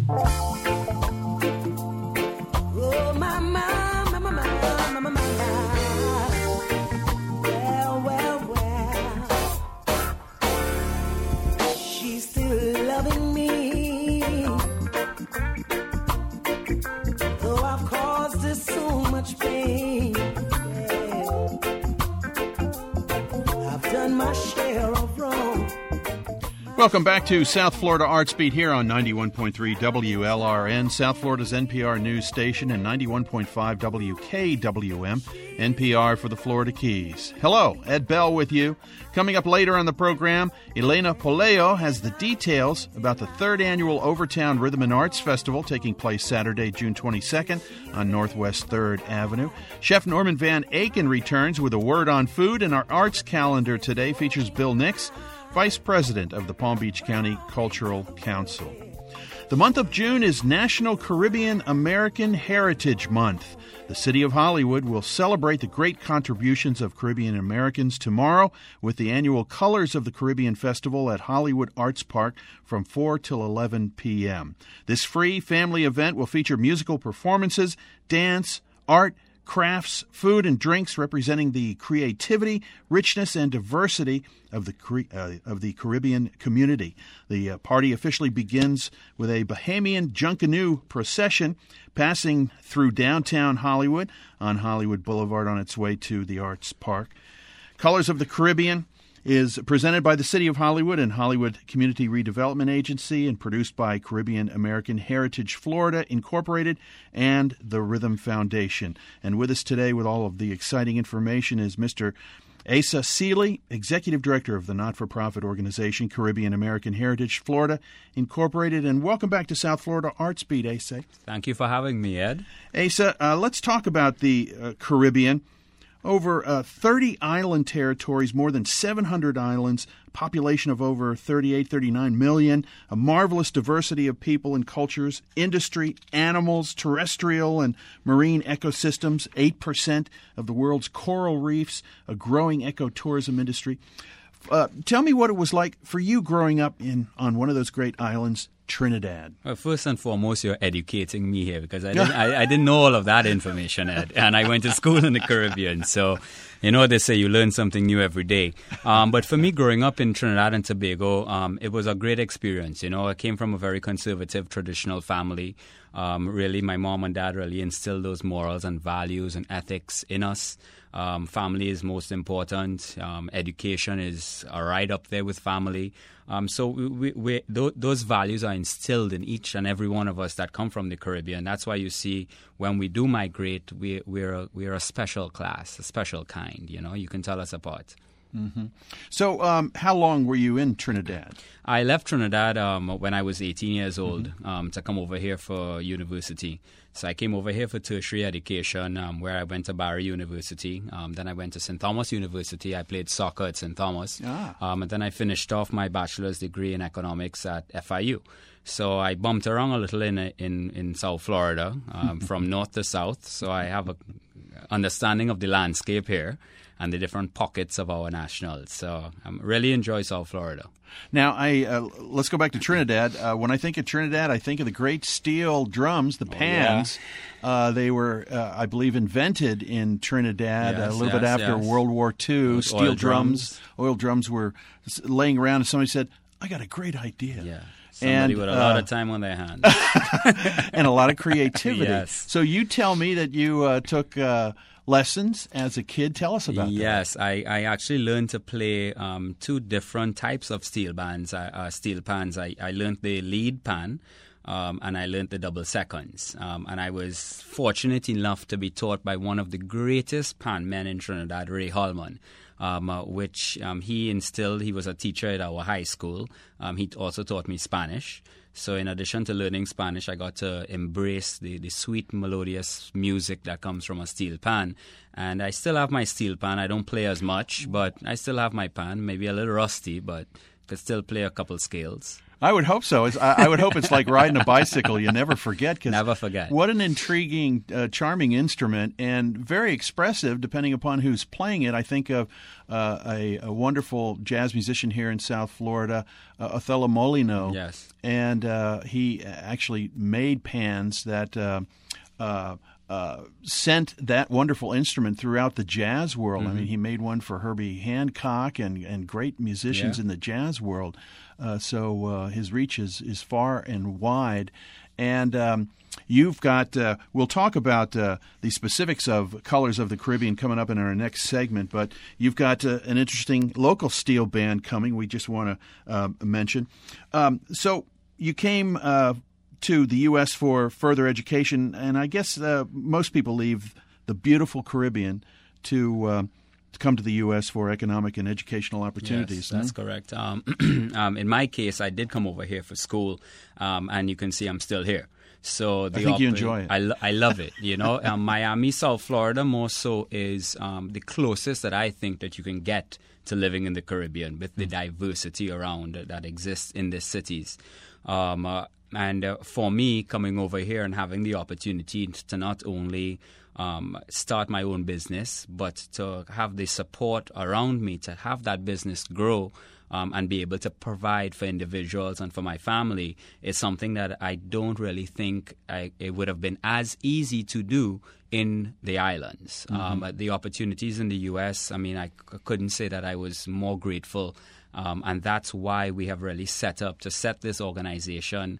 Oh, my, my, my, my, my, my, my, my. Well. She's still loving me, though I've caused her so much pain. Yeah. I've done my share of wrong. Welcome back to South Florida Arts Beat here on 91.3 WLRN, South Florida's NPR news station, and 91.5 WKWM, NPR for the Florida Keys. Hello, Ed Bell with you. Coming up later on the program, Elena Poleo has the details about the third annual Overtown Rhythm and Arts Festival taking place Saturday, June 22nd on Northwest 3rd Avenue. Chef Norman Van Aken returns with a word on food, and our arts calendar today features Bill Nix, Vice President of the Palm Beach County Cultural Council. The month of June is National Caribbean American Heritage Month. The city of Hollywood will celebrate the great contributions of Caribbean Americans tomorrow with the annual Colors of the Caribbean Festival at Hollywood Arts Park from 4 till 11 p.m. This free family event will feature musical performances, dance, art, crafts, food, and drinks representing the creativity, richness, and diversity of the Caribbean community. The party officially begins with a Bahamian Junkanoo procession passing through downtown Hollywood on Hollywood Boulevard on its way to the Arts Park. Colors of the Caribbean is presented by the City of Hollywood and Hollywood Community Redevelopment Agency and produced by Caribbean American Heritage Florida Incorporated and the Rhythm Foundation. And with us today with all of the exciting information is Mr. Asa Seeley, Executive Director of the not-for-profit organization Caribbean American Heritage Florida Incorporated. And welcome back to South Florida Arts Beat, Asa. Thank you for having me, Ed. Asa, let's talk about the Caribbean. Over 30 island territories, more than 700 islands, population of over 39 million, a marvelous diversity of people and cultures, industry, animals, terrestrial and marine ecosystems, 8% of the world's coral reefs, a growing ecotourism industry. Tell me what it was like for you growing up on one of those great islands, Trinidad. Well, first and foremost, you're educating me here because I didn't know all of that information, Ed. And I went to school in the Caribbean. So, they say you learn something new every day. But for me, growing up in Trinidad and Tobago, it was a great experience. I came from a very conservative, traditional family. Really, my mom and dad really instilled those morals and values and ethics in us. Family is most important. Education is right up there with family. So those values are instilled in each and every one of us that come from the Caribbean. That's why you see when we do migrate, we're a special class, a special kind. You can tell us apart. Mm-hmm. So how long were you in Trinidad? I left Trinidad when I was 18 years old to come over here for university. So I came over here for tertiary education where I went to Barry University. Then I went to St. Thomas University. I played soccer at St. Thomas. And then I finished off my bachelor's degree in economics at FIU. So I bumped around a little in South Florida from north to south. So I have an understanding of the landscape here and the different pockets of our nationals. So I really enjoy South Florida. Now, let's go back to Trinidad. When I think of Trinidad, I think of the great steel drums, the pans. Yeah. They were, I believe, invented in Trinidad a little bit after World War II. With steel drums. Oil drums were laying around, and somebody said, I got a great idea. Yeah. Somebody with a lot of time on their hands. And a lot of creativity. Yes. So you tell me that you took lessons as a kid. Tell us about that. Yes, I actually learned to play two different types of steel pans. I learned the lead pan, and I learned the double seconds. And I was fortunate enough to be taught by one of the greatest pan men in Trinidad, Ray Holman. Which he instilled. He was a teacher at our high school. He also taught me Spanish. So in addition to learning Spanish, I got to embrace the sweet, melodious music that comes from a steel pan. And I still have my steel pan. I don't play as much, but I still have my pan. Maybe a little rusty, but could still play a couple scales. I would hope so. I would hope it's like riding a bicycle. You never forget. 'Cause Never forget. What an intriguing, charming instrument, and very expressive depending upon who's playing it. I think of a wonderful jazz musician here in South Florida, Othello Molino. Yes. And he actually made pans that sent that wonderful instrument throughout the jazz world. I mean, he made one for Herbie Hancock and great musicians in the jazz world. So his reach is far and wide. And you've got, we'll talk about the specifics of Colors of the Caribbean coming up in our next segment, but you've got an interesting local steel band coming we just want to mention. So you came to the U.S. for further education, and I guess most people leave the beautiful Caribbean to come to the U.S. for economic and educational opportunities. Yes, that's correct. In my case, I did come over here for school, and you can see I'm still here. So I think you enjoy it. I love it. You know, Miami, South Florida, more so is the closest that I think that you can get to living in the Caribbean with the diversity around that exists in the cities. And for me, coming over here and having the opportunity to not only start my own business, but to have the support around me to have that business grow and be able to provide for individuals and for my family is something that I don't really think it would have been as easy to do in the islands. But the opportunities in the U.S., I mean, I couldn't say that I was more grateful. And that's why we have really set this organization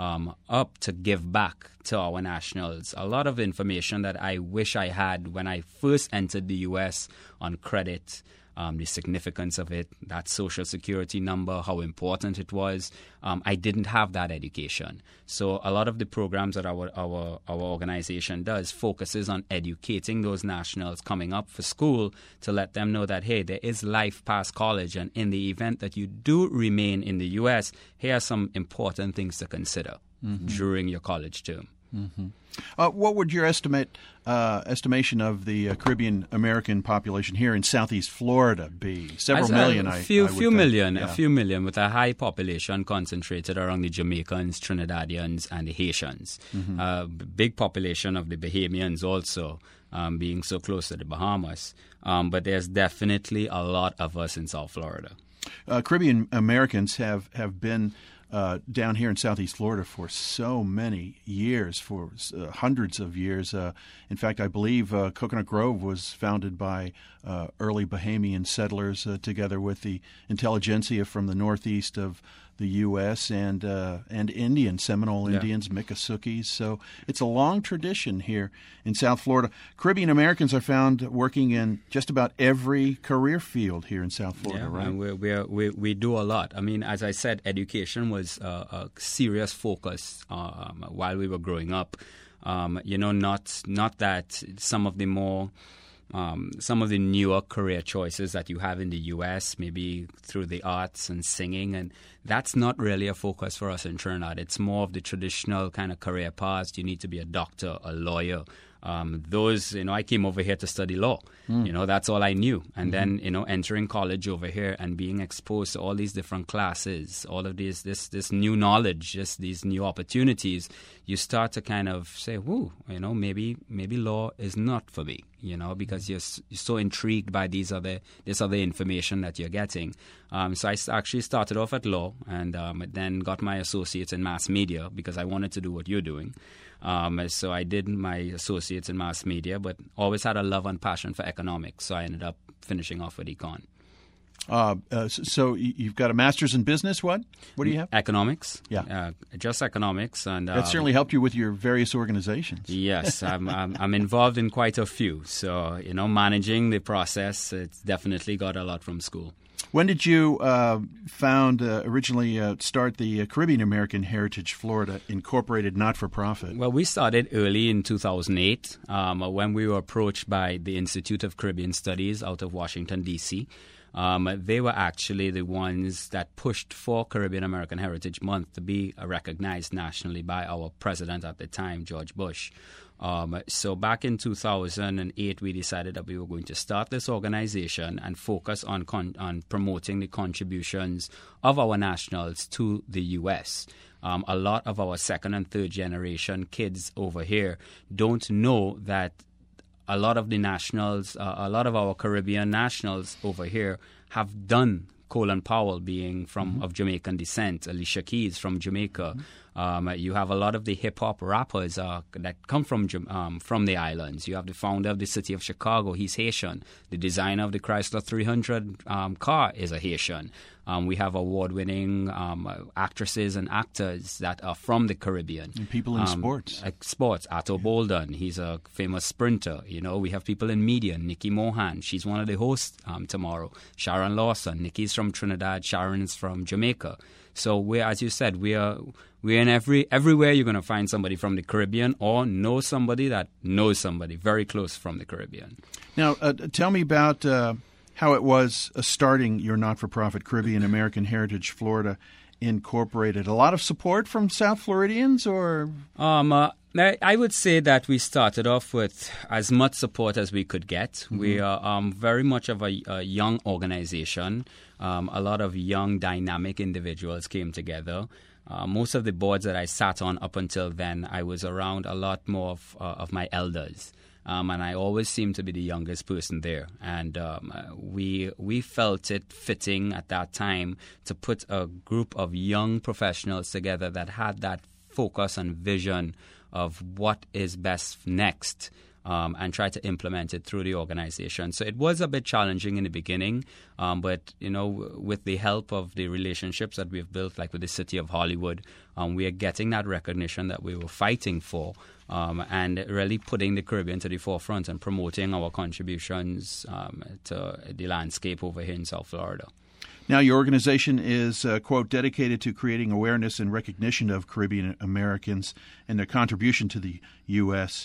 up to give back to our nationals. A lot of information that I wish I had when I first entered the U.S. on credit, the significance of it, that social security number, how important it was. I didn't have that education. So a lot of the programs that our organization does focuses on educating those nationals coming up for school to let them know that, hey, there is life past college, and in the event that you do remain in the U.S., here are some important things to consider during your college term. What would your estimation of the Caribbean American population here in Southeast Florida be? Several million, a few million, with a high population concentrated around the Jamaicans, Trinidadians, and the Haitians. Big population of the Bahamians also, being so close to the Bahamas. But there's definitely a lot of us in South Florida. Caribbean Americans have been down here in Southeast Florida for so many years, for hundreds of years. In fact, I believe Coconut Grove was founded by early Bahamian settlers together with the intelligentsia from the northeast of the U.S. and Indian, Seminole Indians, Miccosukes. So it's a long tradition here in South Florida. Caribbean Americans are found working in just about every career field here in South Florida, right? And we do a lot. I mean, as I said, education was a serious focus while we were growing up. Not that some of the newer career choices that you have in the U.S., maybe through the arts and singing, and that's not really a focus for us in Trinidad. It's more of the traditional kind of career paths. You need to be a doctor, a lawyer. I came over here to study law. That's all I knew. And then, entering college over here and being exposed to all these different classes, all of this new knowledge, just these new opportunities, you start to kind of say, maybe law is not for me, because you're so intrigued by this other information that you're getting. So I actually started off at law and then got my associates in mass media because I wanted to do what you're doing. So I did my associates in mass media, but always had a love and passion for economics. So I ended up finishing off with econ. So you've got a master's in business. What do you have? Economics. Yeah, just economics, and that certainly helped you with your various organizations. Yes, I'm involved in quite a few. So managing the process, it's definitely got a lot from school. When did you originally start the Caribbean American Heritage Florida Incorporated not-for-profit? Well, we started early in 2008 when we were approached by the Institute of Caribbean Studies out of Washington, D.C. They were actually the ones that pushed for Caribbean American Heritage Month to be recognized nationally by our president at the time, George Bush. So back in 2008, we decided that we were going to start this organization and focus on promoting the contributions of our nationals to the U.S. A lot of our second and third generation kids over here don't know that a lot of the nationals, a lot of our Caribbean nationals over here have done Colin Powell being of Jamaican descent, Alicia Keys from Jamaica. You have a lot of the hip-hop rappers that come from the islands. You have the founder of the city of Chicago. He's Haitian. The designer of the Chrysler 300 car is a Haitian. We have award-winning actresses and actors that are from the Caribbean. And people in sports. Sports. Atto Bolden, he's a famous sprinter. We have people in media. Nikki Mohan, she's one of the hosts tomorrow. Sharon Lawson, Nikki's from Trinidad. Sharon's from Jamaica. So as you said, we're in everywhere you're going to find somebody from the Caribbean or know somebody that knows somebody very close from the Caribbean. Now, tell me about how it was starting your not-for-profit Caribbean American Heritage Florida Incorporated. A lot of support from South Floridians, or? I would say that we started off with as much support as we could get. Mm-hmm. We are very much of a young organization. A lot of young, dynamic individuals came together. Most of the boards that I sat on up until then, I was around a lot more of my elders. And I always seemed to be the youngest person there. And we felt it fitting at that time to put a group of young professionals together that had that focus and vision of what is best next, and try to implement it through the organization. So it was a bit challenging in the beginning, but with the help of the relationships that we've built, like with the City of Hollywood, we are getting that recognition that we were fighting for, and really putting the Caribbean to the forefront and promoting our contributions to the landscape over here in South Florida. Now, your organization is, quote, dedicated to creating awareness and recognition of Caribbean Americans and their contribution to the U.S.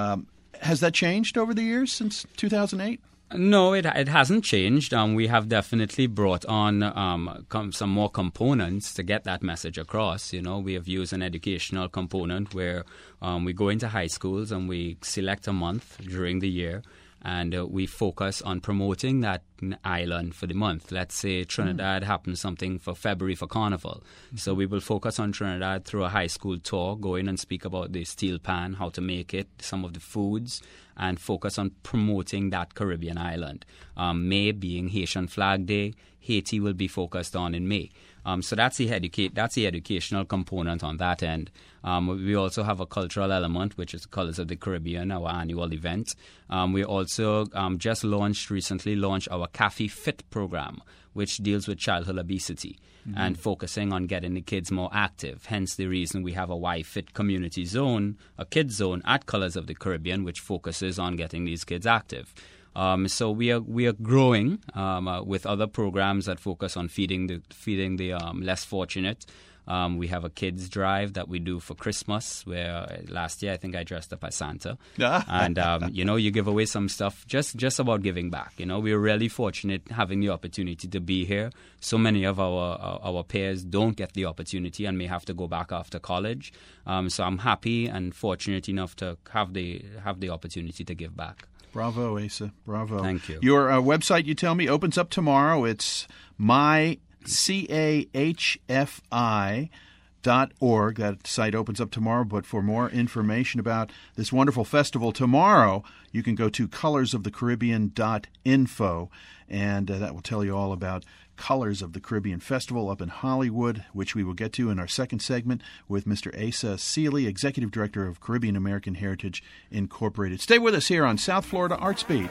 Has that changed over the years since 2008? No, it hasn't changed. We have definitely brought on some more components to get that message across. We have used an educational component where we go into high schools and we select a month during the year, and we focus on promoting that island for the month. Let's say Trinidad happens something for February for Carnival. Mm-hmm. So we will focus on Trinidad through a high school tour, go in and speak about the steel pan, how to make it, some of the foods, and focus on promoting that Caribbean island. May being Haitian Flag Day, Haiti will be focused on in May. So that's the educational component on that end. We also have a cultural element, which is Colors of the Caribbean, our annual event. We also just recently launched our Cafe Fit program, which deals with childhood obesity and focusing on getting the kids more active. Hence the reason we have a Y-Fit community zone, a kids zone at Colors of the Caribbean, which focuses on getting these kids active. So we are growing with other programs that focus on feeding the less fortunate. We have a kids drive that we do for Christmas, where last year I think I dressed up as Santa. And you give away some stuff just about giving back. We're really fortunate having the opportunity to be here. So many of our peers don't get the opportunity and may have to go back after college. So I'm happy and fortunate enough to have the opportunity to give back. Bravo, Asa. Bravo. Thank you. Your website, you tell me, opens up tomorrow. It's myCAHFI.org. That site opens up tomorrow. But for more information about this wonderful festival tomorrow, you can go to colorsofthecaribbean.info, and that will tell you all about Colors of the Caribbean Festival up in Hollywood, which we will get to in our second segment with Mr. Asa Seeley, Executive Director of Caribbean American Heritage Incorporated. Stay with us here on South Florida Arts Beat.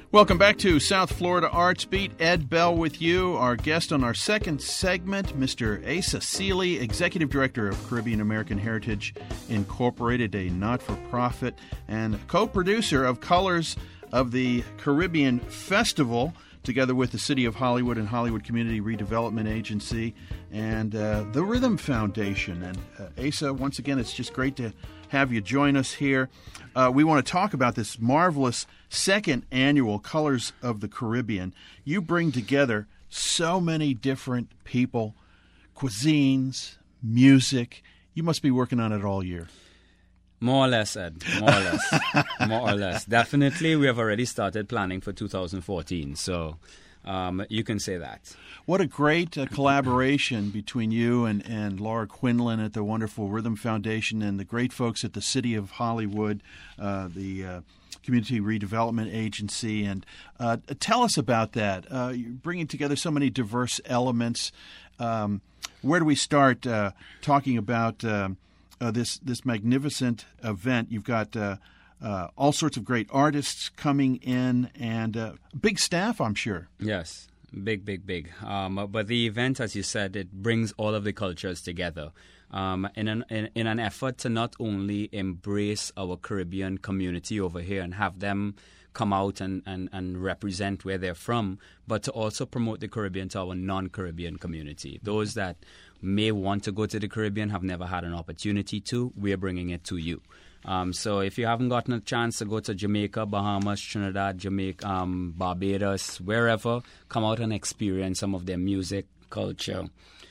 Welcome back to South Florida Arts Beat. Ed Bell with you. Our guest on our second segment, Mr. Asa Seeley, Executive Director of Caribbean American Heritage Incorporated, a not-for-profit, and co-producer of Colors of the Caribbean Festival, together with the City of Hollywood and Hollywood Community Redevelopment Agency and the Rhythm Foundation. And Asa, once again, it's just great to have you join us here. We want to talk about this marvelous second annual Colors of the Caribbean. You bring together so many different people, cuisines, music. You must be working on it all year. More or less, Ed. More or less. More or less. Definitely, we have already started planning for 2014. So you can say that. What a great collaboration between you and Laura Quinlan at the wonderful Rhythm Foundation and the great folks at the City of Hollywood, the Community Redevelopment Agency. And tell us about that. You're bringing together so many diverse elements. Where do we start talking about this magnificent event? You've got all sorts of great artists coming in and big staff, I'm sure. Yes, big. But the event, as you said, it brings all of the cultures together in an effort to not only embrace our Caribbean community over here and have them come out and represent where they're from, but to also promote the Caribbean to our non-Caribbean community. Those that may want to go to the Caribbean, have never had an opportunity to, we're bringing it to you. So if you haven't gotten a chance to go to Jamaica, Bahamas, Trinidad, Jamaica, Barbados, wherever, come out and experience some of their music, culture,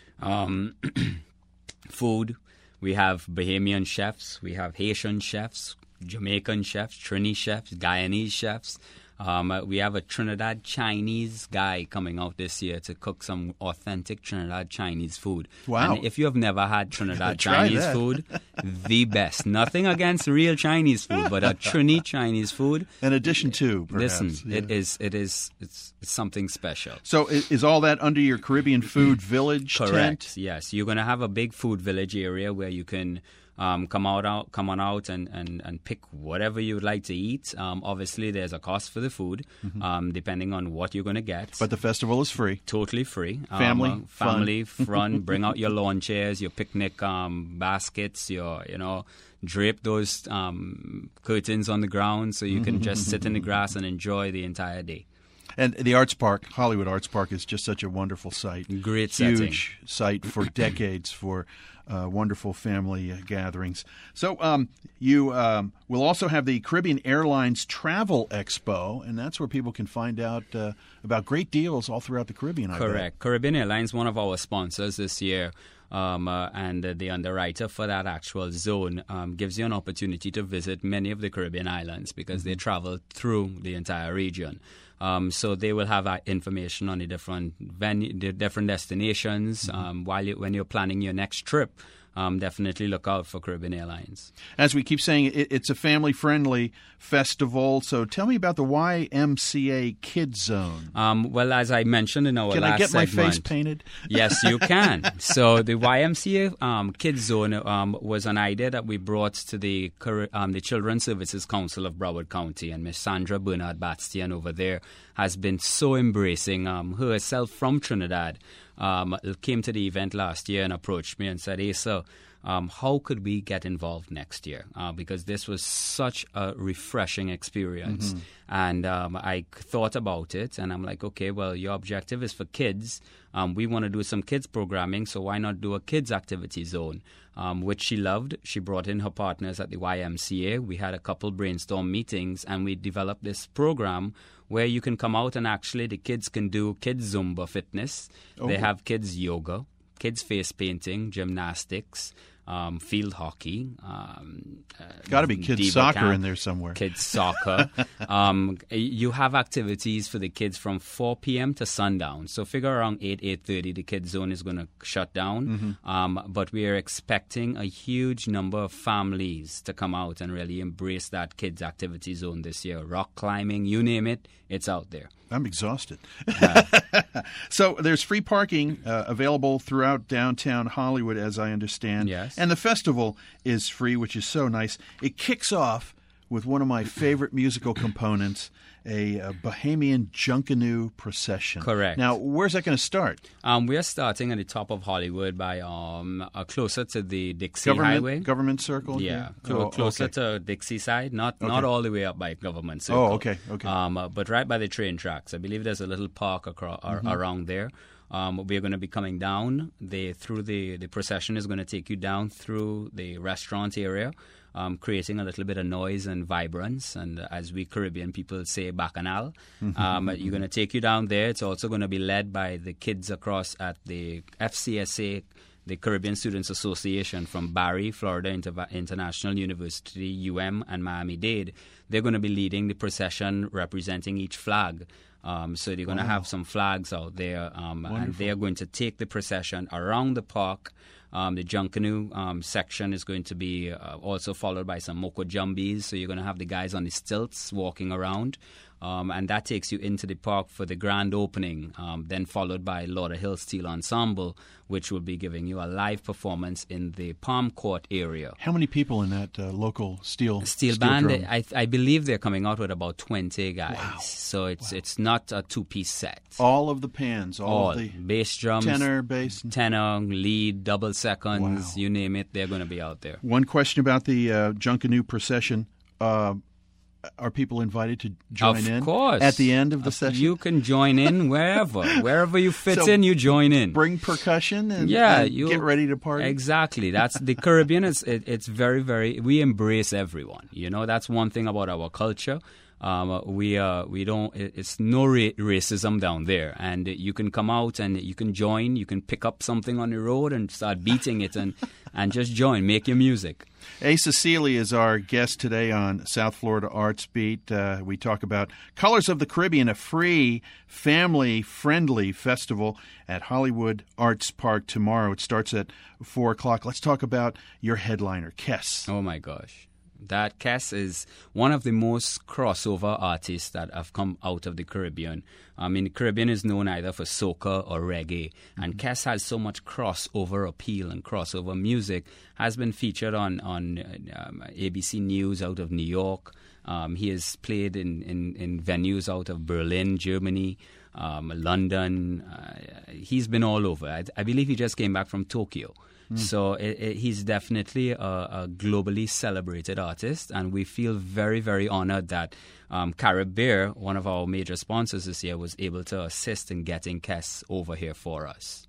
food. We have Bahamian chefs, we have Haitian chefs, Jamaican chefs, Trini chefs, Guyanese chefs. We have a Trinidad Chinese guy coming out this year to cook some authentic Trinidad Chinese food. Wow. And if you have never had Trinidad Chinese food, the best. Nothing against real Chinese food, but a Trini Chinese food. In addition to, perhaps. Listen, it's something special. So is all that under your Caribbean Food Village Correct. tent? Yes. You're going to have a big food village area where you can come on out and pick whatever you would like to eat. Obviously, there's a cost for the food, depending on what you're going to get. But the festival is free. Totally free. Family fun. Bring out your lawn chairs, your picnic baskets, drape those curtains on the ground so you can just sit in the grass and enjoy the entire day. And the Arts Park, Hollywood Arts Park, is just such a wonderful site. Great Huge site for decades for wonderful family gatherings. So you will also have the Caribbean Airlines Travel Expo, and that's where people can find out about great deals all throughout the Caribbean. Correct. Caribbean Airlines, one of our sponsors this year. And the underwriter for that actual zone gives you an opportunity to visit many of the Caribbean islands because they travel through the entire region. So they will have information on the different destinations when you're planning your next trip. Definitely look out for Caribbean Airlines. As we keep saying, it's a family-friendly festival. So tell me about the YMCA Kids Zone. Well, as I mentioned in our last segment. Can I get my face painted? Yes, you can. So the YMCA Kids Zone was an idea that we brought to the Children's Services Council of Broward County, and Miss Sandra Bernard-Bastian over there has been so embracing herself from Trinidad. Came to the event last year and approached me and said, hey, sir, how could we get involved next year? Because this was such a refreshing experience. And I thought about it, and I'm like, okay, well, your objective is for kids. We want to do some kids programming, so why not do a kids activity zone, which she loved. She brought in her partners at the YMCA. We had a couple brainstorm meetings, and we developed this program where you can come out and actually the kids can do kids Zumba fitness. They have kids yoga, kids face painting, gymnastics, field hockey. Got to be kids soccer in there somewhere. Kids soccer. You have activities for the kids from 4 p.m. to sundown. So figure around 8:30 the kids zone is going to shut down. But we are expecting a huge number of families to come out and really embrace that kids activity zone this year. Rock climbing, you name it, it's out there. I'm exhausted. So there's free parking available throughout downtown Hollywood, as I understand. Yes. And the festival is free, which is so nice. It kicks off with one of my favorite musical components, a Bahamian Junkanoo procession. Correct. Now, where's that going to start? We are starting at the top of Hollywood by closer to the Dixie Highway. Government Circle? Yeah, here? closer Okay. to Dixie side, not all the way up by Government Circle. Oh, okay. But right by the train tracks. I believe there's a little park around there. We're going to be coming down. The procession is going to take you down through the restaurant area, creating a little bit of noise and vibrance, and as we Caribbean people say, bacchanal. You're going to take you down there. It's also going to be led by the kids across at the FCSA, the Caribbean Students Association from Barry, Florida International University, UM, and Miami-Dade. They're going to be leading the procession representing each flag. So they're going to have some flags out there, and they're going to take the procession around the park. The Junkanoo section is going to be also followed by some Moko Jumbies. So you're going to have the guys on the stilts walking around. And that takes you into the park for the grand opening, then followed by Lauderhill Steel Ensemble, which will be giving you a live performance in the Palm Court area. How many people in that local steel band? drum? I believe they're coming out with about 20 guys. Wow. So it's not a two-piece set. All of the pans, all of the bass drums, tenor, bass. tenor, lead, double seconds, Wow. you name it, they're going to be out there. One question about the Junkanoo procession. Are people invited to join in? Of course. At the end of the session? You can join in wherever you fit So in, you join in. Bring percussion and you get ready to party? Exactly. That's the Caribbean. It's very, very. We embrace everyone. That's one thing about our culture. We don't. It's no racism down there, and you can come out and you can join. You can pick up something on the road and start beating it and just join. Make your music. Asa Seeley is our guest today on South Florida Arts Beat. We talk about Colors of the Caribbean, a free, family-friendly festival at Hollywood Arts Park tomorrow. It starts at 4 o'clock. Let's talk about your headliner, Kes. Oh, my gosh. That Kes is one of the most crossover artists that have come out of the Caribbean. The Caribbean is known either for soca or reggae, and Kes has so much crossover appeal and crossover music. Has been featured on ABC News out of New York. He has played in venues out of Berlin, Germany, London. He's been all over. I believe he just came back from Tokyo. So he's definitely a globally celebrated artist, and we feel very, very honored that Carib Beer, one of our major sponsors this year, was able to assist in getting Kes over here for us.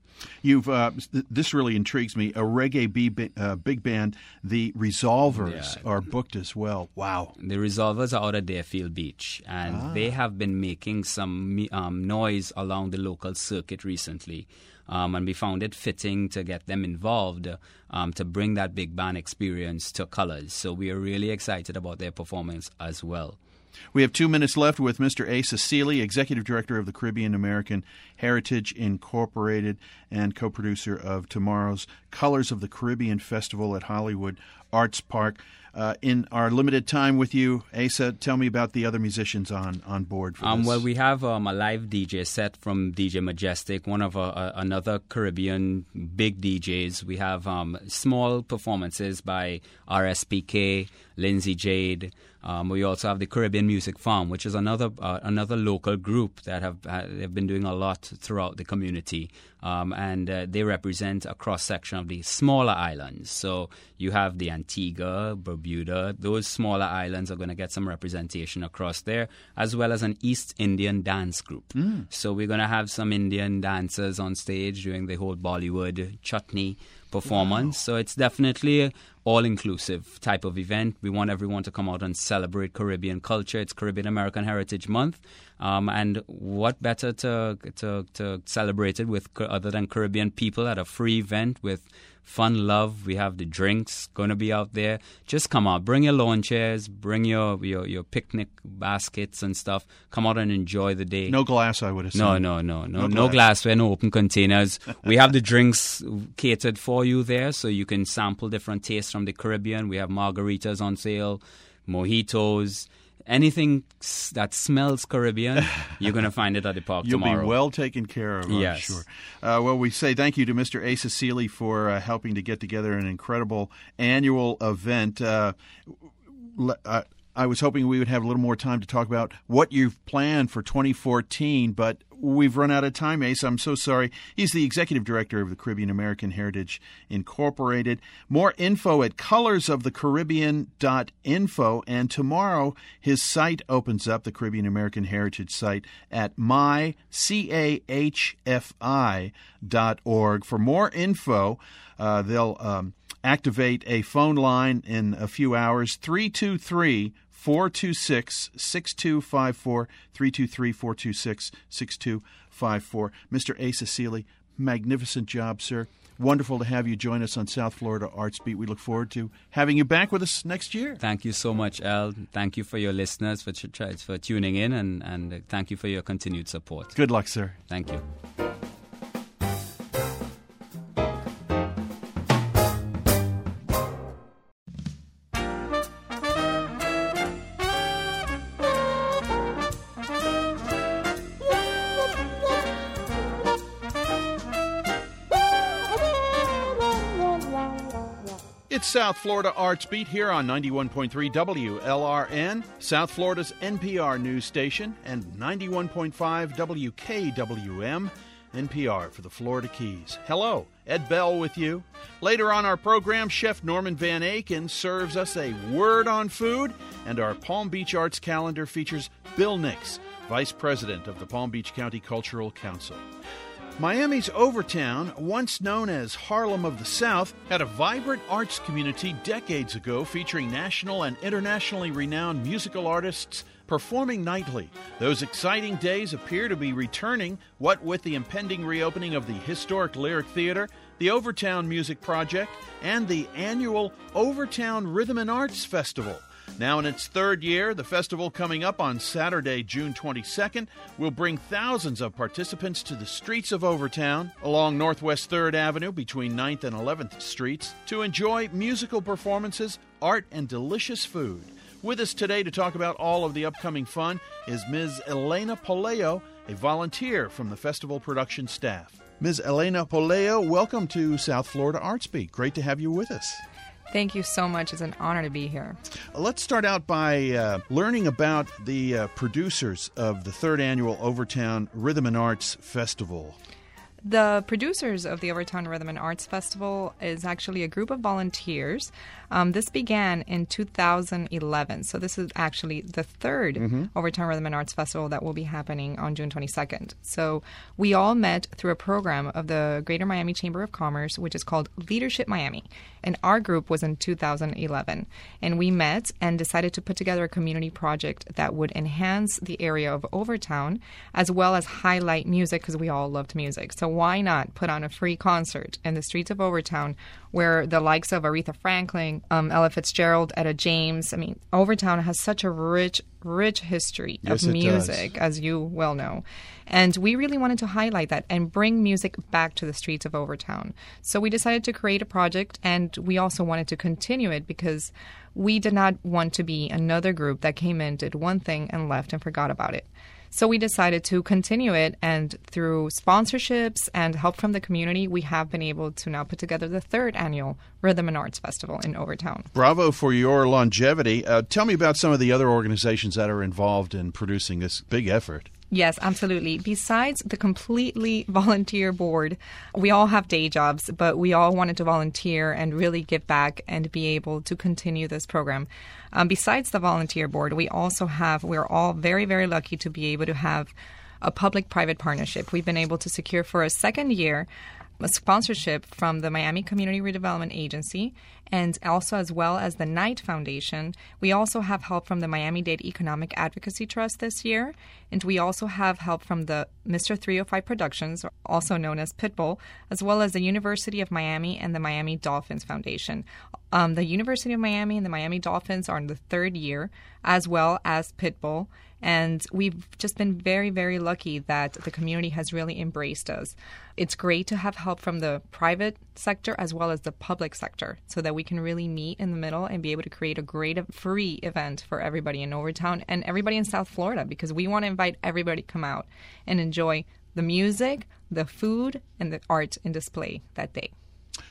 This really intrigues me. A reggae big band, the Resolvers, are booked as well. Wow. The Resolvers are out at Deerfield Beach, and they have been making some noise along the local circuit recently. And we found it fitting to get them involved to bring that big band experience to Colors. So we are really excited about their performance as well. We have 2 minutes left with Mr. Asa Seeley, Executive Director of the Caribbean American Heritage Incorporated and co-producer of tomorrow's Colors of the Caribbean Festival at Hollywood Arts Park. In our limited time with you, Asa, tell me about the other musicians on board for this. Well, we have a live DJ set from DJ Majestic, one of another Caribbean big DJs. We have small performances by RSPK, Lindsay Jade. We also have the Caribbean Music Farm, which is another local group that have been doing a lot throughout the community, and they represent a cross section of the smaller islands. So you have the Antigua, Bermuda; those smaller islands are going to get some representation across there, as well as an East Indian dance group. So we're going to have some Indian dancers on stage doing the whole Bollywood chutney performance. Wow. So it's definitely an all-inclusive type of event. We want everyone to come out and celebrate Caribbean culture. It's Caribbean American Heritage Month. And what better to celebrate it with other than Caribbean people at a free event with fun, love. We have the drinks going to be out there. Just come out. Bring your lawn chairs. Bring your picnic baskets and stuff. Come out and enjoy the day. No glass, I would assume. No glassware, no open containers. We have the drinks catered for you there, so you can sample different tastes from the Caribbean. We have margaritas on sale, mojitos. Anything that smells Caribbean, you're going to find it at the park tomorrow. You'll be well taken care of, I'm sure. Well, we say thank you to Mr. Asa Seeley for helping to get together an incredible annual event. I I was hoping we would have a little more time to talk about what you've planned for 2014, but we've run out of time, Ace. I'm so sorry. He's the executive director of the Caribbean American Heritage Incorporated. More info at colorsofthecaribbean.info. And tomorrow, his site opens up, the Caribbean American Heritage site, at mycahfi.org. For more info, they'll activate a phone line in a few hours, 323-426-6254, 323-426-6254. Mr. Asa Sealy, magnificent job, sir. Wonderful to have you join us on South Florida Arts Beat. We look forward to having you back with us next year. Thank you so much, Al. Thank you for your listeners for tuning in, and thank you for your continued support. Good luck, sir. Thank you. It's South Florida Arts Beat here on 91.3 WLRN, South Florida's NPR news station, and 91.5 WKWM, NPR for the Florida Keys. Hello, Ed Bell with you. Later on our program, Chef Norman Van Aken serves us a word on food, and our Palm Beach Arts calendar features Bill Nix, Vice President of the Palm Beach County Cultural Council. Miami's Overtown, once known as Harlem of the South, had a vibrant arts community decades ago featuring national and internationally renowned musical artists performing nightly. Those exciting days appear to be returning, what with the impending reopening of the historic Lyric Theater, the Overtown Music Project, and the annual Overtown Rhythm and Arts Festival. Now in its third year, the festival coming up on Saturday, June 22nd, will bring thousands of participants to the streets of Overtown along Northwest 3rd Avenue between 9th and 11th Streets to enjoy musical performances, art, and delicious food. With us today to talk about all of the upcoming fun is Ms. Elena Poleo, a volunteer from the festival production staff. Ms. Elena Poleo, welcome to South Florida Arts Beat. Great to have you with us. Thank you so much. It's an honor to be here. Let's start out by learning about the producers of the third annual Overtown Rhythm and Arts Festival. The producers of the Overtown Rhythm and Arts Festival is actually a group of volunteers. This began in 2011, so this is actually the third Overtown Rhythm and Arts Festival that will be happening on June 22nd. So we all met through a program of the Greater Miami Chamber of Commerce, which is called Leadership Miami, and our group was in 2011. And we met and decided to put together a community project that would enhance the area of Overtown as well as highlight music, because we all loved music. So why not put on a free concert in the streets of Overtown where the likes of Aretha Franklin, Ella Fitzgerald, Etta James, Overtown has such a rich history of music, as you well know. And we really wanted to highlight that and bring music back to the streets of Overtown. So we decided to create a project, and we also wanted to continue it because we did not want to be another group that came in, did one thing, and left and forgot about it. So we decided to continue it, and through sponsorships and help from the community, we have been able to now put together the third annual Rhythm and Arts Festival in Overtown. Bravo for your longevity. Tell me about some of the other organizations that are involved in producing this big effort. Yes, absolutely. Besides the completely volunteer board, we all have day jobs, but we all wanted to volunteer and really give back and be able to continue this program. Besides the volunteer board, we're all very, very lucky to be able to have a public-private partnership. We've been able to secure for a second year a sponsorship from the Miami Community Redevelopment Agency and also as well as the Knight Foundation. We also have help from the Miami-Dade Economic Advocacy Trust this year, and we also have help from the Mr. 305 Productions, also known as Pitbull, as well as the University of Miami and the Miami Dolphins Foundation. The University of Miami and the Miami Dolphins are in the third year, as well as Pitbull. And we've just been very, very lucky that the community has really embraced us. It's great to have help from the private sector as well as the public sector so that we can really meet in the middle and be able to create a great free event for everybody in Overtown and everybody in South Florida, because we want to invite everybody to come out and enjoy the music, the food, and the art in display that day.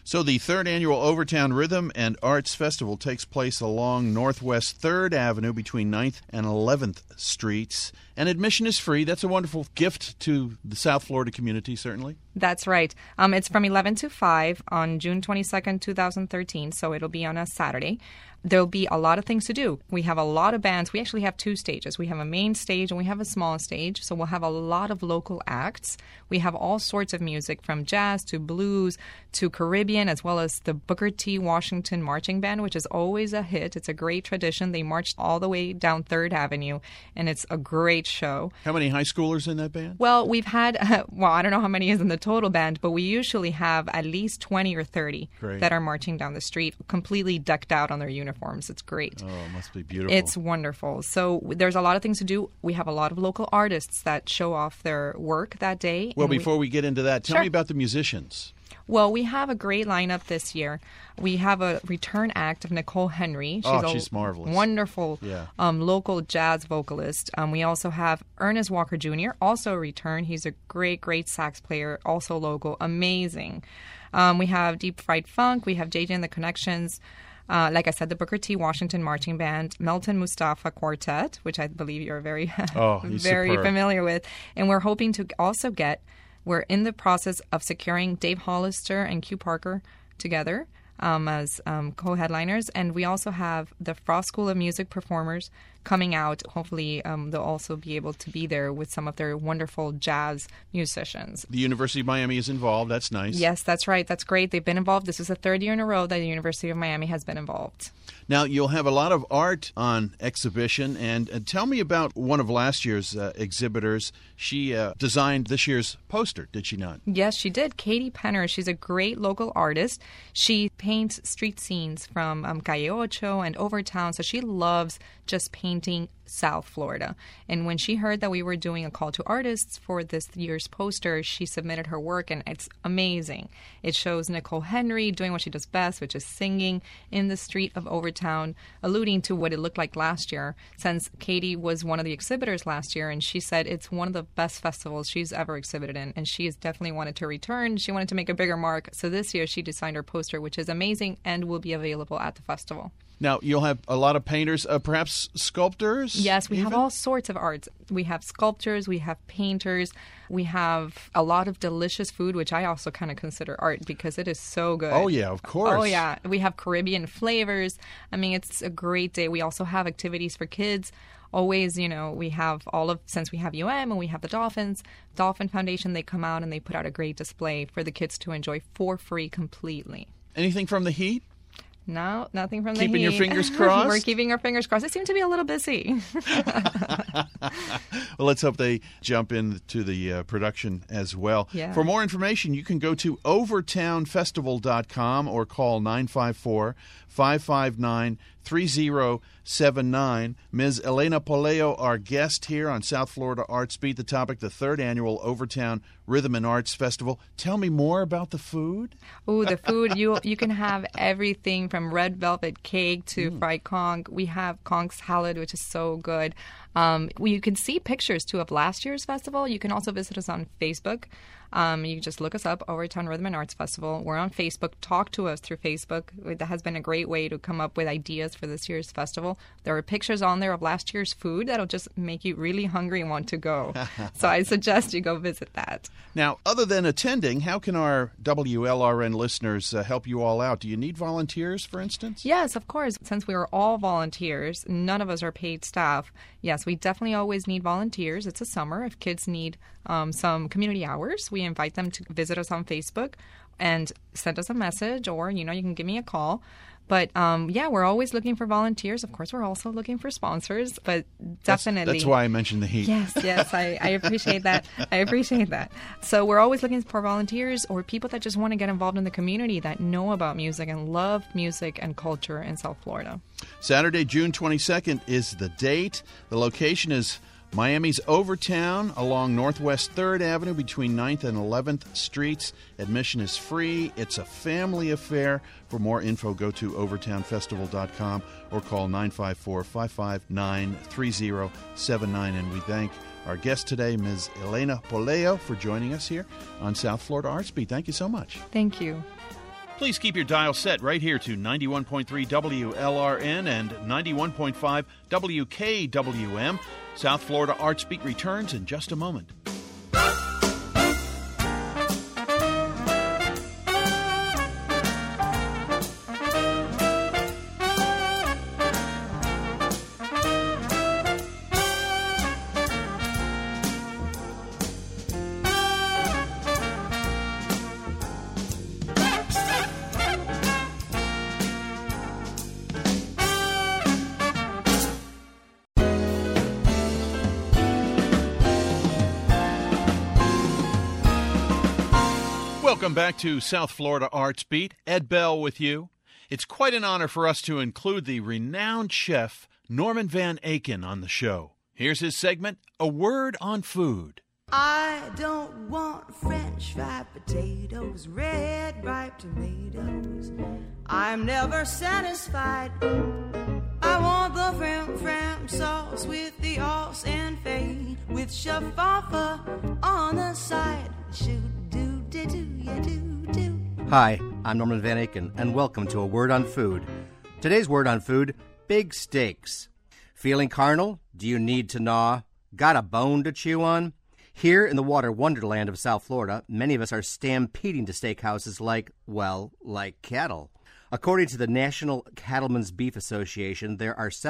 So the third annual Overtown Rhythm and Arts Festival takes place along Northwest 3rd Avenue between 9th and 11th Streets. And admission is free. That's a wonderful gift to the South Florida community, certainly. That's right. It's from 11 to 5 on June 22nd, 2013, so it'll be on a Saturday. There'll be a lot of things to do. We have a lot of bands. We actually have two stages. We have a main stage and we have a small stage, so we'll have a lot of local acts. We have all sorts of music from jazz to blues to Caribbean, as well as the Booker T. Washington Marching Band, which is always a hit. It's a great tradition. They marched all the way down 3rd Avenue, and it's a great show. How many high schoolers in that band? Well, we've had, I don't know how many is in the total band, but we usually have at least 20 or 30 Great. that are marching down the street, completely decked out on their uniforms. It's great. Oh, it must be beautiful. It's wonderful. So there's a lot of things to do. We have a lot of local artists that show off their work that day. Well, before we get into that, tell Sure. me about the musicians. Well, we have a great lineup this year. We have a return act of Nicole Henry. She's marvelous. Wonderful Yeah. local jazz vocalist. We also have Ernest Walker Jr., also a return. He's a great, great sax player, also local, amazing. We have Deep Fried Funk. We have JJ and the Connections. Like I said, the Booker T. Washington Marching Band, Melton Mustafa Quartet, which I believe you're very, He's very superb. familiar with. And we're hoping to also we're in the process of securing Dave Hollister and Q Parker together as co-headliners. And we also have the Frost School of Music performers coming out. Hopefully, they'll also be able to be there with some of their wonderful jazz musicians. The University of Miami is involved. That's nice. Yes, that's right. That's great. They've been involved. This is the 3rd year in a row that the University of Miami has been involved. Now, you'll have a lot of art on exhibition. And tell me about one of last year's exhibitors. She designed this year's poster, did she not? Yes, she did. Katie Penner. She's a great local artist. She paints street scenes from Calle Ocho and Overtown. So she loves just painting South Florida. And when she heard that we were doing a call to artists for this year's poster, she submitted her work, and it's amazing. It shows Nicole Henry doing what she does best, which is singing in the street of Overtown, alluding to what it looked like last year, since Katie was one of the exhibitors last year, and she said it's one of the best festivals she's ever exhibited in, and she has definitely wanted to return. She wanted to make a bigger mark, so this year she designed her poster, which is amazing and will be available at the festival. Now, you'll have a lot of painters, perhaps sculptors? Yes, we have even? all sorts of arts. We have sculptors, we have painters, we have a lot of delicious food, which I also kind of consider art because it is so good. Oh, yeah, of course. Oh, yeah. We have Caribbean flavors. I mean, it's a great day. We also have activities for kids. Always, we have since we have UM and we have the Dolphin Foundation, they come out and they put out a great display for the kids to enjoy for free completely. Anything from the heat? No, nothing from the Keeping your heat. fingers crossed? We're keeping our fingers crossed. It seemed to be a little busy. Well, let's hope they jump into the production as well. Yeah. For more information, you can go to overtownfestival.com or call 954-559-3079. Ms. Elena Poleo, our guest here on South Florida Arts Beat, the topic, the 3rd annual Overtown Rhythm and Arts Festival. Tell me more about the food. Oh, the food. You can have everything from red velvet cake to fried conch. We have conch salad, which is so good. You can see pictures, too, of last year's festival. You can also visit us on Facebook. You can just look us up, Overtown Rhythm and Arts Festival. We're on Facebook. Talk to us through Facebook. That has been a great way to come up with ideas for this year's festival. There are pictures on there of last year's food that'll just make you really hungry and want to go. So I suggest you go visit that. Now, other than attending, how can our WLRN listeners help you all out? Do you need volunteers, for instance? Yes, of course. Since we are all volunteers, none of us are paid staff. Yes, we definitely always need volunteers. It's a summer. If kids need some community hours, we invite them to visit us on Facebook and send us a message, or, you can give me a call. But, we're always looking for volunteers. Of course, we're also looking for sponsors, but definitely. That's why I mentioned the heat. Yes, I appreciate that. I appreciate that. So we're always looking for volunteers or people that just want to get involved in the community, that know about music and love music and culture in South Florida. Saturday, June 22nd is the date. The location is Miami's Overtown along Northwest 3rd Avenue between 9th and 11th Streets. Admission is free. It's a family affair. For more info, go to overtownfestival.com or call 954-559-3079. And we thank our guest today, Ms. Elena Poleo, for joining us here on South Florida Arts Beat. Thank you so much. Thank you. Please keep your dial set right here to 91.3 WLRN and 91.5 WKWM. South Florida Arts Beat returns in just a moment. Welcome back to South Florida Arts Beat. Ed Bell with you. It's quite an honor for us to include the renowned chef Norman Van Aken on the show. Here's his segment, A Word on Food. I don't want French fried potatoes, red ripe tomatoes. I'm never satisfied. I want the fram sauce with the os and fade, with shaffa on the side. Hi, I'm Norman Van Aken, and welcome to A Word on Food. Today's word on food, big steaks. Feeling carnal? Do you need to gnaw? Got a bone to chew on? Here in the water wonderland of South Florida, many of us are stampeding to steakhouses like cattle. According to the National Cattlemen's Beef Association, there are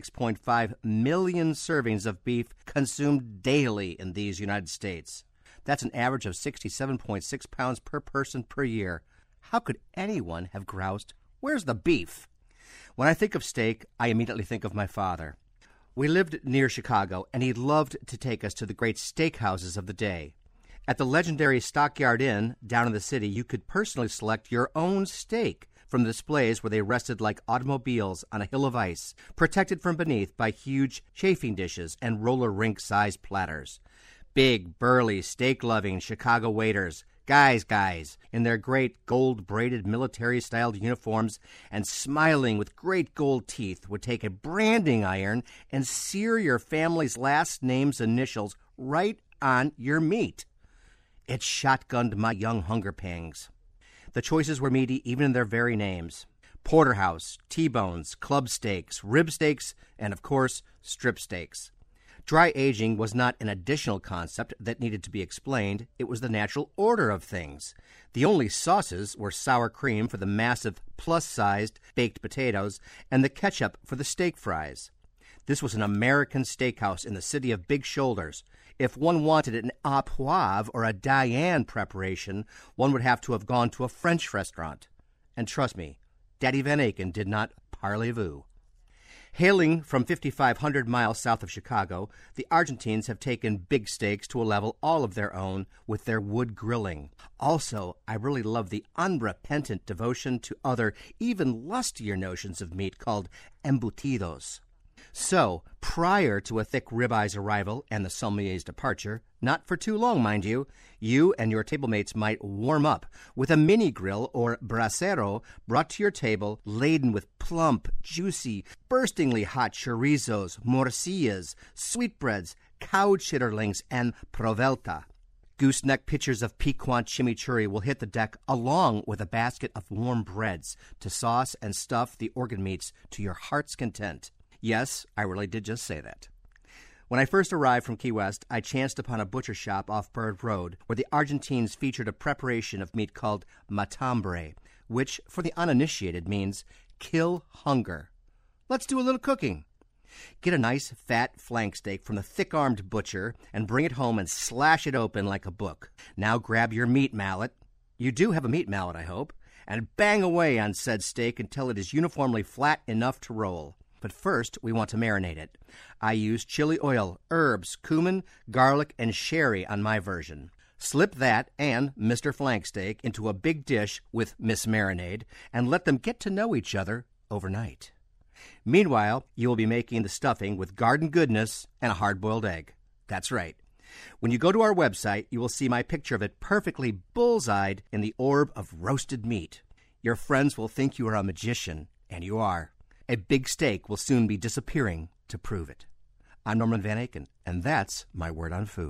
76.5 million servings of beef consumed daily in these United States. That's an average of 67.6 pounds per person per year. How could anyone have groused, "Where's the beef?" When I think of steak, I immediately think of my father. We lived near Chicago, and he loved to take us to the great steakhouses of the day. At the legendary Stockyard Inn down in the city, you could personally select your own steak from the displays where they rested like automobiles on a hill of ice, protected from beneath by huge chafing dishes and roller rink-sized platters. Big, burly, steak-loving Chicago waiters, guys, in their great gold-braided military-styled uniforms and smiling with great gold teeth, would take a branding iron and sear your family's last name's initials right on your meat. It shotgunned my young hunger pangs. The choices were meaty even in their very names. Porterhouse, T-bones, club steaks, rib steaks, and, of course, strip steaks. Dry aging was not an additional concept that needed to be explained. It was the natural order of things. The only sauces were sour cream for the massive plus-sized baked potatoes and the ketchup for the steak fries. This was an American steakhouse in the city of big shoulders. If one wanted an au poivre or a Diane preparation, one would have to have gone to a French restaurant. And trust me, Daddy Van Aken did not parlez-vous. Hailing from 5,500 miles south of Chicago, the Argentines have taken big steaks to a level all of their own with their wood grilling. Also, I really love the unrepentant devotion to other, even lustier notions of meat called embutidos. So, prior to a thick ribeye's arrival and the sommelier's departure, not for too long, mind you, you and your tablemates might warm up with a mini grill or brasero brought to your table laden with plump, juicy, burstingly hot chorizos, morcillas, sweetbreads, cow chitterlings, and provelta. Gooseneck pitchers of piquant chimichurri will hit the deck along with a basket of warm breads to sauce and stuff the organ meats to your heart's content. Yes, I really did just say that. When I first arrived from Key West, I chanced upon a butcher shop off Bird Road where the Argentines featured a preparation of meat called matambre, which, for the uninitiated, means kill hunger. Let's do a little cooking. Get a nice fat flank steak from the thick-armed butcher and bring it home and slash it open like a book. Now grab your meat mallet. You do have a meat mallet, I hope. And bang away on said steak until it is uniformly flat enough to roll. But first, we want to marinate it. I use chili oil, herbs, cumin, garlic, and sherry on my version. Slip that and Mr. Flank Steak into a big dish with Miss Marinade and let them get to know each other overnight. Meanwhile, you will be making the stuffing with garden goodness and a hard-boiled egg. That's right. When you go to our website, you will see my picture of it perfectly bullseyed in the orb of roasted meat. Your friends will think you are a magician, and you are. A big steak will soon be disappearing to prove it. I'm Norman Van Aken, and that's my word on food.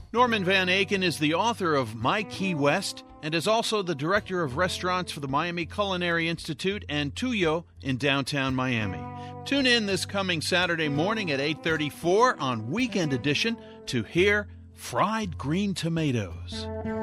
Norman Van Aken is the author of My Key West and is also the director of restaurants for the Miami Culinary Institute and Tuyo in downtown Miami. Tune in this coming Saturday morning at 8:34 on Weekend Edition to hear Fried Green Tomatoes.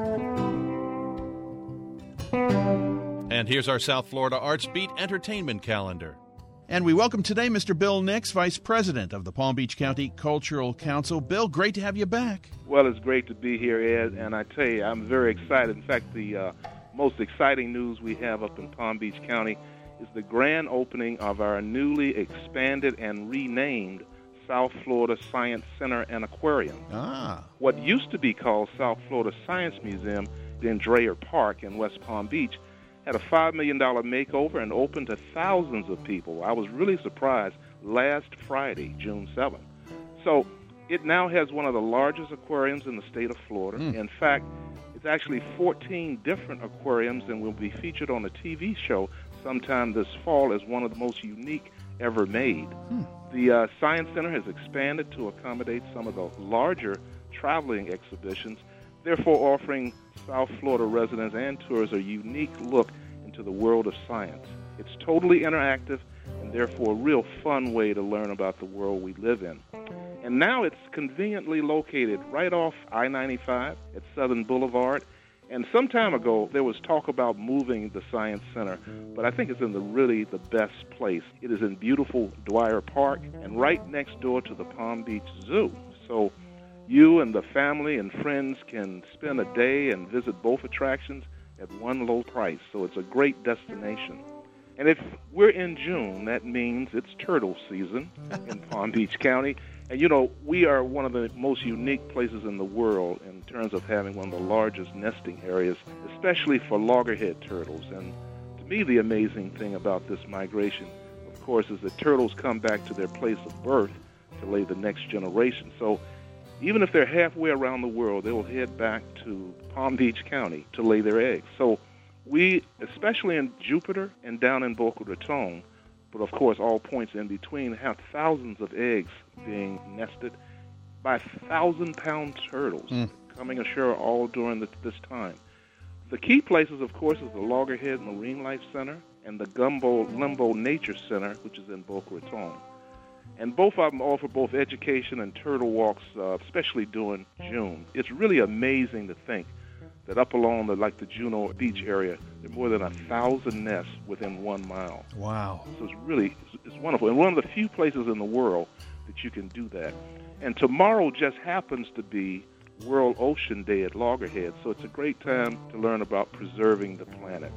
And here's our South Florida Arts Beat entertainment calendar. And we welcome today Mr. Bill Nix, Vice President of the Palm Beach County Cultural Council. Bill, great to have you back. Well, it's great to be here, Ed, and I tell you, I'm very excited. In fact, the most exciting news we have up in Palm Beach County is the grand opening of our newly expanded and renamed South Florida Science Center and Aquarium. What used to be called South Florida Science Museum in Dreher Park in West Palm Beach had a $5 million makeover and opened to thousands of people. I was really surprised last Friday, June 7th. So it now has one of the largest aquariums in the state of Florida. In fact, it's actually 14 different aquariums and will be featured on a TV show sometime this fall as one of the most unique ever made. The Science Center has expanded to accommodate some of the larger traveling exhibitions, therefore offering South Florida residents and tourists a unique look into the world of science. It's totally interactive and therefore a real fun way to learn about the world we live in. And now it's conveniently located right off I-95 at Southern Boulevard. And some time ago, there was talk about moving the Science Center, but I think it's in the best place. It is in beautiful Dwyer Park and right next door to the Palm Beach Zoo. So you and the family and friends can spend a day and visit both attractions at one low price. So it's a great destination. And if we're in June, that means it's turtle season in Palm Beach County. And, you know, we are one of the most unique places in the world in terms of having one of the largest nesting areas, especially for loggerhead turtles. And to me, the amazing thing about this migration, of course, is that turtles come back to their place of birth to lay the next generation. So even if they're halfway around the world, they will head back to Palm Beach County to lay their eggs. So we, especially in Jupiter and down in Boca Raton, but of course all points in between, have thousands of eggs being nested by 1,000-pound turtles coming ashore all during this time. The key places, of course, is the Loggerhead Marine Life Center and the Gumbo Limbo Nature Center, which is in Boca Raton. And both of them offer both education and turtle walks, especially during June. It's really amazing to think that up along the Juno Beach area, there are more than 1,000 nests within 1 mile. Wow. So it's wonderful. And one of the few places in the world that you can do that. And tomorrow just happens to be World Ocean Day at Loggerhead, so it's a great time to learn about preserving the planet.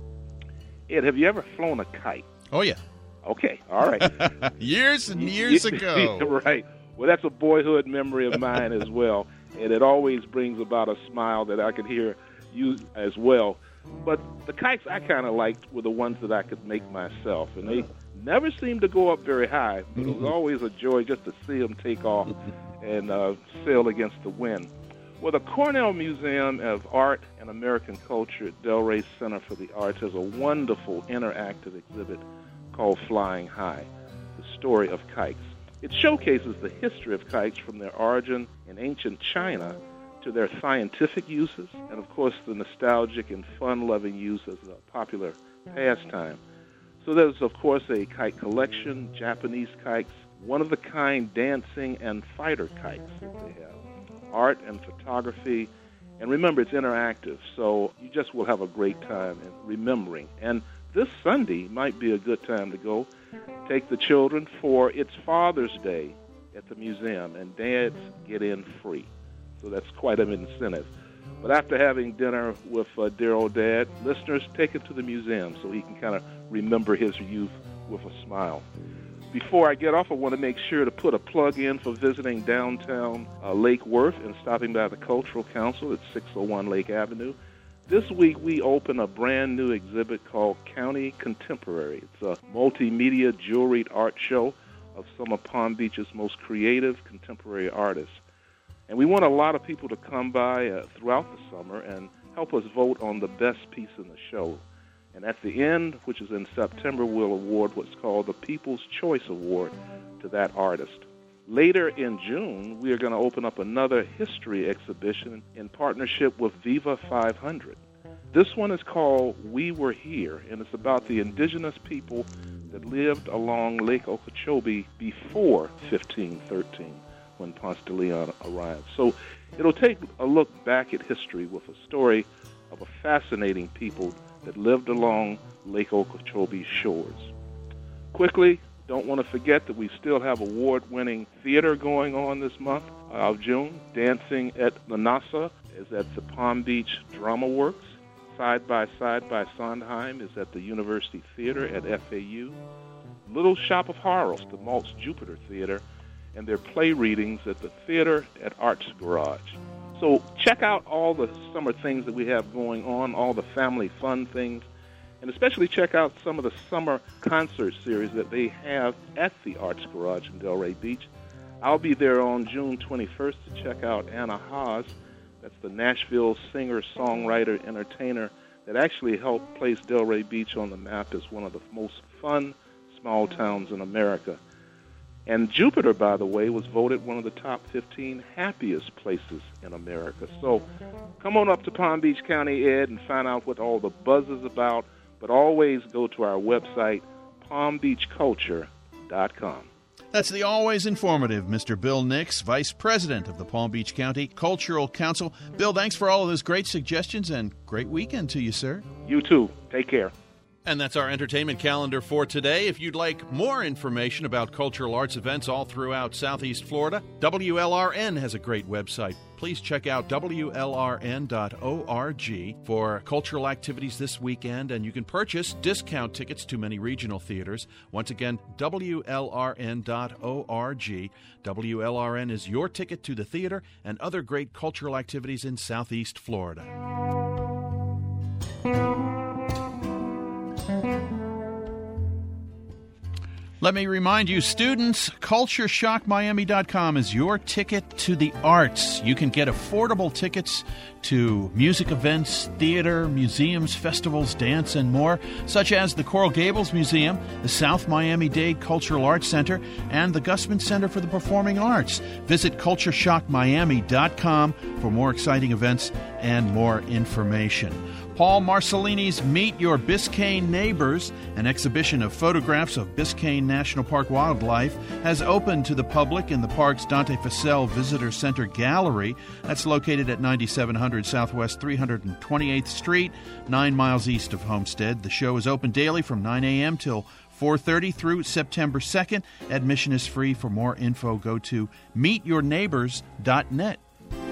Ed, have you ever flown a kite? Oh, yeah. Okay, all right. Years and years ago. Right. Well, that's a boyhood memory of mine as well, and it always brings about a smile that I could hear you as well. But the kites I kind of liked were the ones that I could make myself, and they never seemed to go up very high, but it was always a joy just to see them take off and sail against the wind. Well, the Cornell Museum of Art and American Culture at Delray Center for the Arts has a wonderful interactive exhibit called Flying High, the story of kites. It showcases the history of kites from their origin in ancient China to their scientific uses, and of course the nostalgic and fun-loving use as a popular pastime. So there's, of course, a kite collection, Japanese kites, one-of-a-kind dancing and fighter kites that they have, art and photography, and remember, it's interactive, so you just will have a great time in remembering. And this Sunday might be a good time to go. Take the children for it's Father's Day at the museum, and dads get in free. So that's quite an incentive. But after having dinner with dear old Dad, listeners, take him to the museum so he can kind of remember his youth with a smile. Before I get off, I want to make sure to put a plug in for visiting downtown Lake Worth and stopping by the Cultural Council at 601 Lake Avenue. This week, we open a brand new exhibit called County Contemporary. It's a multimedia jewelry art show of some of Palm Beach's most creative contemporary artists. And we want a lot of people to come by throughout the summer and help us vote on the best piece in the show. And at the end, which is in September, we'll award what's called the People's Choice Award to that artist. Later in June, we are going to open up another history exhibition in partnership with Viva 500. This one is called We Were Here, and it's about the indigenous people that lived along Lake Okeechobee before 1513 when Ponce de Leon arrived. So it'll take a look back at history with a story of a fascinating people that lived along Lake Okeechobee's shores. Quickly, don't want to forget that we still have award-winning theater going on this month of June. Dancing at Manassa is at the Palm Beach Drama Works. Side by Side by Sondheim is at the University Theater at FAU. Little Shop of Horrors, the Maltz Jupiter Theater, and their play readings at the theater at Arts Garage. So check out all the summer things that we have going on, all the family fun things, and especially check out some of the summer concert series that they have at the Arts Garage in Delray Beach. I'll be there on June 21st to check out Anna Haas. That's the Nashville singer, songwriter, entertainer that actually helped place Delray Beach on the map as one of the most fun small towns in America. And Jupiter, by the way, was voted one of the top 15 happiest places in America. So come on up to Palm Beach County, Ed, and find out what all the buzz is about. But always go to our website, palmbeachculture.com. That's the always informative Mr. Bill Nix, Vice President of the Palm Beach County Cultural Council. Bill, thanks for all of those great suggestions, and great weekend to you, sir. You too. Take care. And that's our entertainment calendar for today. If you'd like more information about cultural arts events all throughout Southeast Florida, WLRN has a great website. Please check out WLRN.org for cultural activities this weekend, and you can purchase discount tickets to many regional theaters. Once again, WLRN.org. WLRN is your ticket to the theater and other great cultural activities in Southeast Florida. Let me remind you, students, CultureShockMiami.com is your ticket to the arts. You can get affordable tickets to music events, theater, museums, festivals, dance, and more, such as the Coral Gables Museum, the South Miami-Dade Cultural Arts Center, and the Gusman Center for the Performing Arts. Visit CultureShockMiami.com for more exciting events and more information. Paul Marcellini's Meet Your Biscayne Neighbors, an exhibition of photographs of Biscayne National Park wildlife, has opened to the public in the park's Dante Fascell Visitor Center Gallery. That's located at 9700 Southwest 328th Street, 9 miles east of Homestead. The show is open daily from 9 a.m. till 4:30 through September 2nd. Admission is free. For more info, go to meetyourneighbors.net.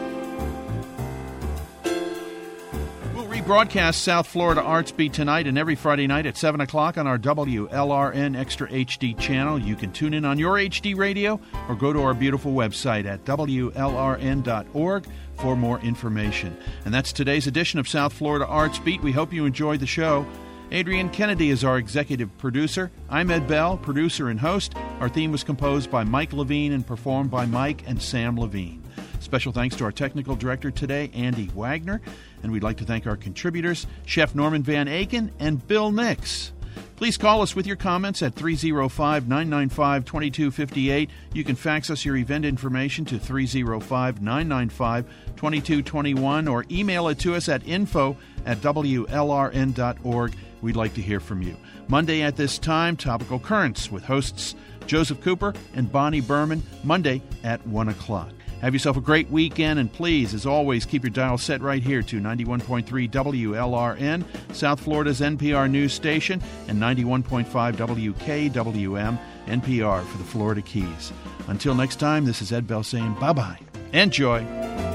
Broadcast South Florida Arts Beat tonight and every Friday night at 7 o'clock on our WLRN Extra HD channel. You can tune in on your HD radio or go to our beautiful website at WLRN.org for more information. And that's today's edition of South Florida Arts Beat. We hope you enjoyed the show. Adrian Kennedy is our executive producer. I'm Ed Bell, producer and host. Our theme was composed by Mike Levine and performed by Mike and Sam Levine. Special thanks to our technical director today, Andy Wagner. And we'd like to thank our contributors, Chef Norman Van Aken and Bill Nix. Please call us with your comments at 305-995-2258. You can fax us your event information to 305-995-2221 or email it to us at info@WLRN.org. We'd like to hear from you. Monday at this time, Topical Currents with hosts Joseph Cooper and Bonnie Berman, Monday at 1 o'clock. Have yourself a great weekend, and please, as always, keep your dial set right here to 91.3 WLRN, South Florida's NPR news station, and 91.5 WKWM, NPR for the Florida Keys. Until next time, this is Ed Bell saying bye-bye. Enjoy.